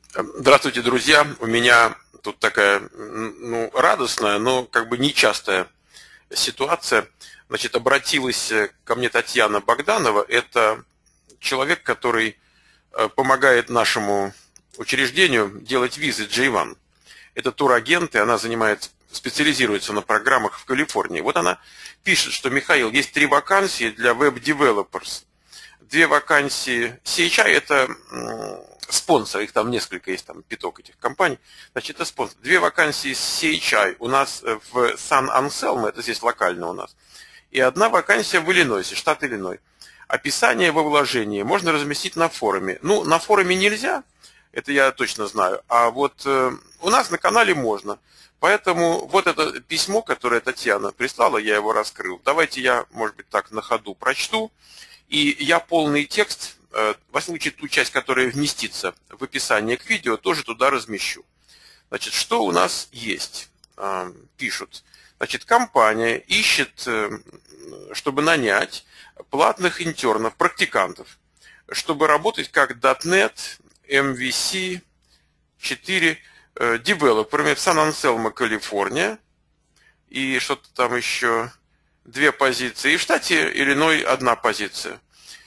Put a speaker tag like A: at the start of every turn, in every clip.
A: Здравствуйте, друзья. У меня тут такая, ну, радостная, но как бы нечастая ситуация. Значит, обратилась ко мне Татьяна Богданова. Это человек, который помогает нашему учреждению делать визы J1. Это турагент, и она специализируется на программах в Калифорнии. Вот она пишет, что, Михаил, есть 3 вакансии для веб-девелоперс. 2 вакансии CHI – это спонсор, их там несколько есть, там пяток этих компаний. Значит, это спонсор. 2 вакансии CHI у нас в Сан-Анселмо, это здесь локально у нас, и 1 вакансия в Иллинойсе, штат Иллинойс. Описание во вложении можно разместить на форуме. Ну, на форуме нельзя, это я точно знаю, а вот у нас на канале можно. Поэтому вот это письмо, которое Татьяна прислала, я его раскрыл. Давайте я, может быть, так на ходу прочту. И я полный текст, во случае ту часть, которая вместится в описание к видео, тоже туда размещу. Значит, что у нас есть? Пишут. Значит, компания ищет, чтобы нанять платных интернов, практикантов, чтобы работать как .NET, MVC 4 девелоперами в Сан-Анселмо, Калифорния. И что-то там еще... 2 позиции. И в штате Иллинойс 1 позиция.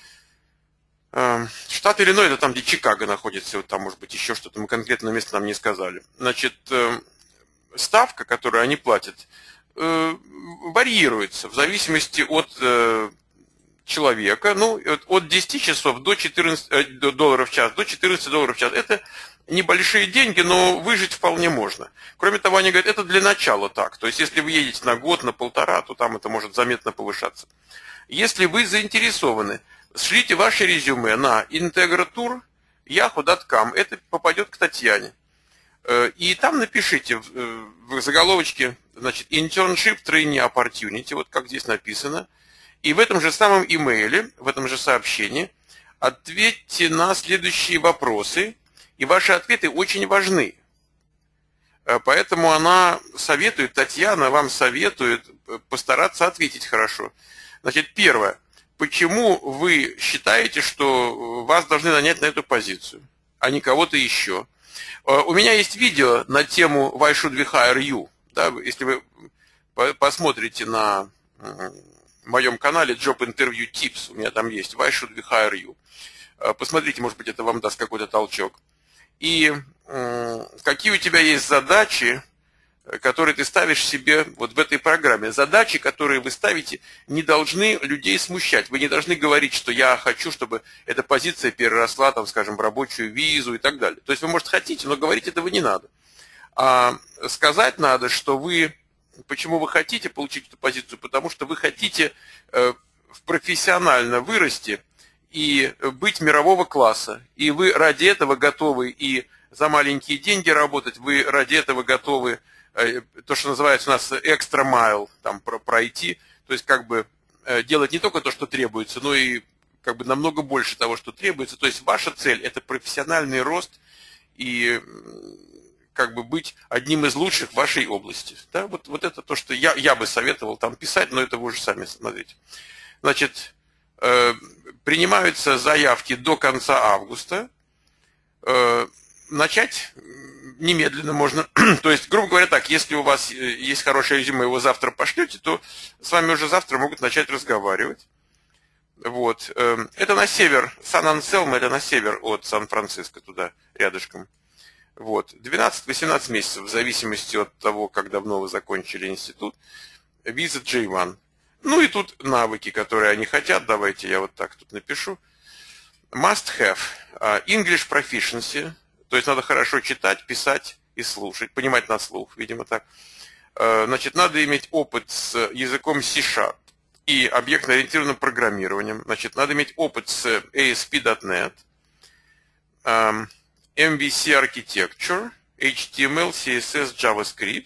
A: Штат Иллинойс, это там, где Чикаго находится, вот там, может быть, еще что-то. Мы конкретно место нам не сказали. Значит, ставка, которую они платят, варьируется в зависимости от человека. Ну, от 10 часов до 14 долларов в час, до 14 долларов в час. Это небольшие деньги, но выжить вполне можно. Кроме того, они говорят, это для начала так. То есть, если вы едете на год, на полтора, то там это может заметно повышаться. Если вы заинтересованы, шлите ваше резюме на integratur.yahoo.com. Это попадет к Татьяне. И там напишите в заголовочке, значит, internship training opportunity, вот как здесь написано. И в этом же самом имейле, в этом же сообщении ответьте на следующие вопросы. И ваши ответы очень важны. Поэтому она советует, Татьяна вам советует постараться ответить хорошо. Значит, первое. Почему вы считаете, что вас должны нанять на эту позицию, а не кого-то еще? У меня есть видео на тему Why should we hire you? Да, если вы посмотрите на моем канале Job Interview Tips, у меня там есть Why should we hire you? Посмотрите, может быть, это вам даст какой-то толчок. И какие у тебя есть задачи, которые ты ставишь себе вот в этой программе. Задачи, которые вы ставите, не должны людей смущать. Вы не должны говорить, что я хочу, чтобы эта позиция переросла, там, скажем, в рабочую визу и так далее. То есть вы, может, хотите, но говорить этого не надо. А сказать надо, что вы, почему вы хотите получить эту позицию, потому что вы хотите профессионально вырасти, и быть мирового класса. И вы ради этого готовы и за маленькие деньги работать, вы ради этого готовы, то, что называется у нас extra mile, там, пройти, то есть как бы делать не только то, что требуется, но и как бы намного больше того, что требуется. То есть ваша цель – это профессиональный рост и как бы быть одним из лучших в вашей области. Да? Вот это то, что я бы советовал там писать, но это вы уже сами смотрите. Значит, принимаются заявки до конца августа. Начать немедленно можно. То есть, грубо говоря, так, если у вас есть хорошее резюме, его завтра пошлете, то с вами уже завтра могут начать разговаривать. Вот. Это на север, Сан-Анселмо, это на север от Сан-Франциско, туда рядышком. Вот. 12-18 месяцев, в зависимости от того, как давно вы закончили институт. Виза J1. Ну и тут навыки, которые они хотят. Давайте я вот так тут напишу. Must have. English proficiency. То есть надо хорошо читать, писать и слушать. Понимать на слух, видимо так. Значит, надо иметь опыт с языком C# и объектно-ориентированным программированием. Значит, надо иметь опыт с ASP.NET, MVC Architecture, HTML, CSS, JavaScript,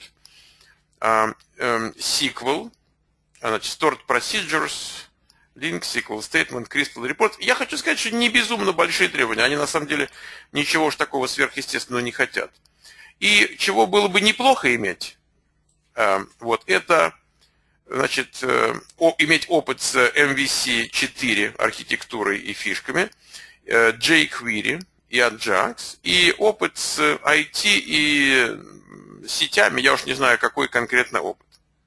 A: SQL, значит, Stored Procedures, Link, SQL Statement, Crystal Report. Я хочу сказать, что не безумно большие требования. Они на самом деле ничего уж такого сверхъестественного не хотят. И чего было бы неплохо иметь, вот это, значит, иметь опыт с MVC 4 архитектурой и фишками, jQuery и Ajax, и опыт с IT и сетями, я уж не знаю, какой конкретно опыт.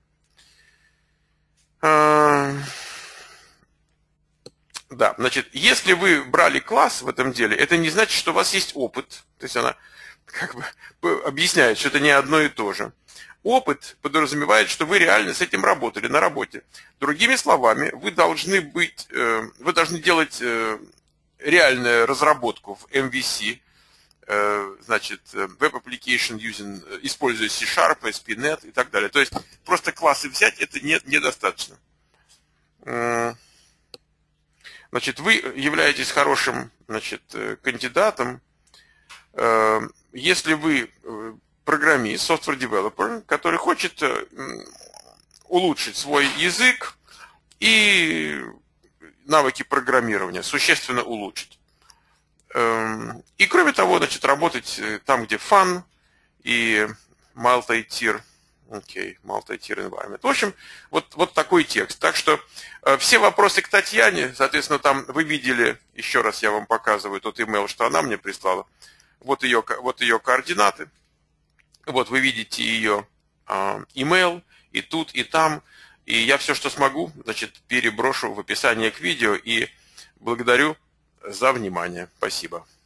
A: Да, значит, если вы брали класс в этом деле, это не значит, что у вас есть опыт. То есть она как бы объясняет, что это не одно и то же. Опыт подразумевает, что вы реально с этим работали на работе. Другими словами, вы должны делать реальную разработку в MVC, значит, Web Application используя C-Sharp, ASP.NET и так далее. То есть просто классы взять, это недостаточно. Значит, вы являетесь хорошим, значит, кандидатом, если вы программист, software developer, который хочет улучшить свой язык и навыки программирования, существенно улучшить. И кроме того, значит, работать там, где fun и multi-tier environment. В общем, вот такой текст. Так что все вопросы к Татьяне, соответственно, там вы видели, еще раз я вам показываю тот email, что она мне прислала. Вот ее координаты. Вот вы видите ее email и тут, и там. И я все, что смогу, значит, переброшу в описание к видео. И благодарю за внимание. Спасибо.